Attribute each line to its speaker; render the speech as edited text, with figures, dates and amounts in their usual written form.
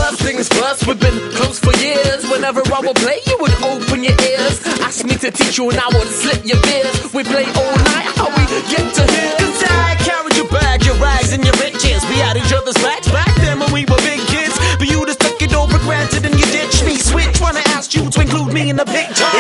Speaker 1: first things first, we've been close for years. Whenever I would play, you would open your ears. Ask me to teach you and I would slip your beers. We play all night, how we get to here. Cause I carried your bag, your rags and your riches. We had each other's backs back then when we were big kids. But you just took it all for granted and you ditched me. Switch when I asked you to include me in the picture.